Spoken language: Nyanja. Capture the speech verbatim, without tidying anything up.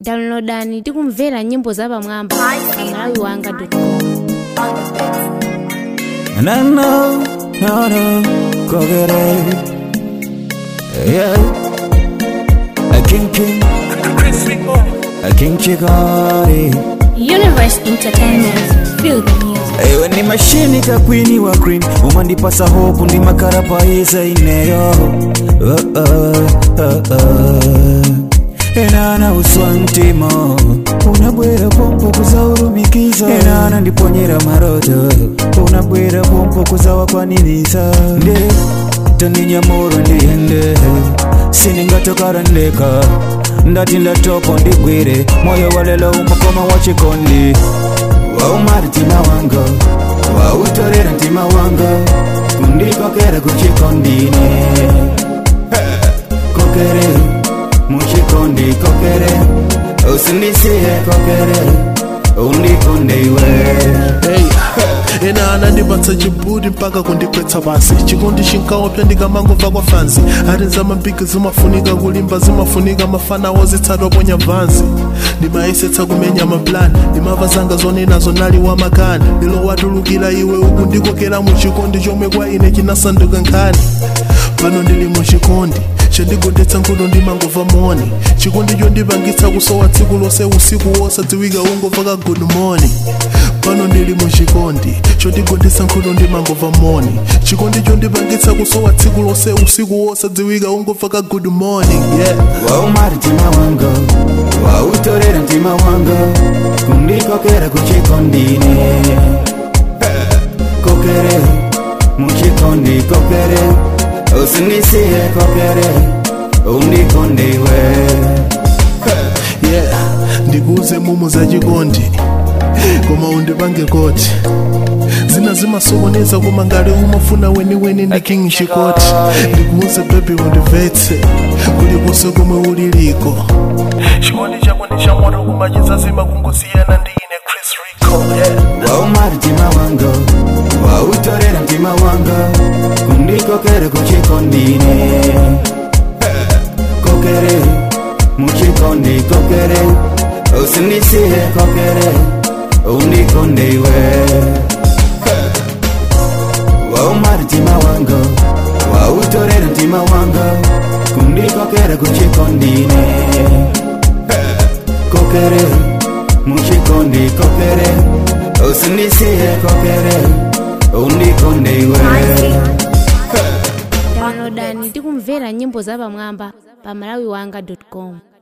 Downloadani tikumvera nyimbo za pamwamba pa malawi wanga dot com. And I know, no, no, go get it. Yeah, a king king, a king chikari. Universe Entertainment, feel the music. Ewe ni mashini ka queeni wa cream, umandipasa hope ndi makarapa isa ineyo. Uh uh uh uh. Enana uswantimo, unabwera pompo kuzaurumikisa. Enana ndiponyera maroto, unabwera pompo kuzawa kwa nilisa. Nde, taninya moro ndiende, siningatoka randeka. Ndati ndatopo ndigwire, moyo walela umakoma wachikondi. Wa umari tima wanga, wa utorera tima wanga. Kundiko kera kuchikondine, kokere muchikondi kokere, usinisihe kokere, undikonde iwe. Hey, ena anandipatsa chibudi mpaka kundikwetsa basi. Chikondi chinkaopya ndikamangova kwa fanzi. Ari zamambiki zimafunika kulimba, zimafunika mafana wozitsatwa ponya vanzi. Ndimayesetsa kumenya maplani, ndimava zanga zonena zonali wa makani. Lilo watulukira iwe uku ndikokera muchikondi chomwe kwa ine chinasanduka nkhani. Pano ndili muchikondi chandigondetsa nkhono ndimangova moni. Chikondi chondipangitsa kusowa tsiku lose usiku wosadziwika ungova ka good morning. Pano ndili muchikondi chondigondetsa nkhono ndimangova moni. Chikondi chondipangitsa kusowa tsiku lose usiku wosadziwika ungova ka good morning. Yeah. Wa umari tima wanga, wa utorera tima wanga. Kundikokera kuchikondine, kokere muchikondi kokere, usinisihe kokere, undikonde iwe. Yeah, ndikuuze mumu za chikondi, koma undipange koti. Zina zimasokoneza koma ngale umafuna weni weni ndi king shikoti. Ndikuuze baby undivetse, kulikonse komwe uliliko. Chikondi chako ndi cha moto kumachiza zima kungosiyana ndi ine Chris Rico. Yeah. Wa umari tima wanga, wa utorera tima wanga. Kundikokera kuchikondine, kokere muchikondi kokere, usinisihe kokere, undikonde iwe. Wa umari tima wanga, wa utorera tima wanga. Kundikokera kuchikondine, kokere muchikondi kokere, usinisihe kokere, undikonde iwe. Downloadani tikumvera nyimbo za pamwamba pa malawi wanga dot com.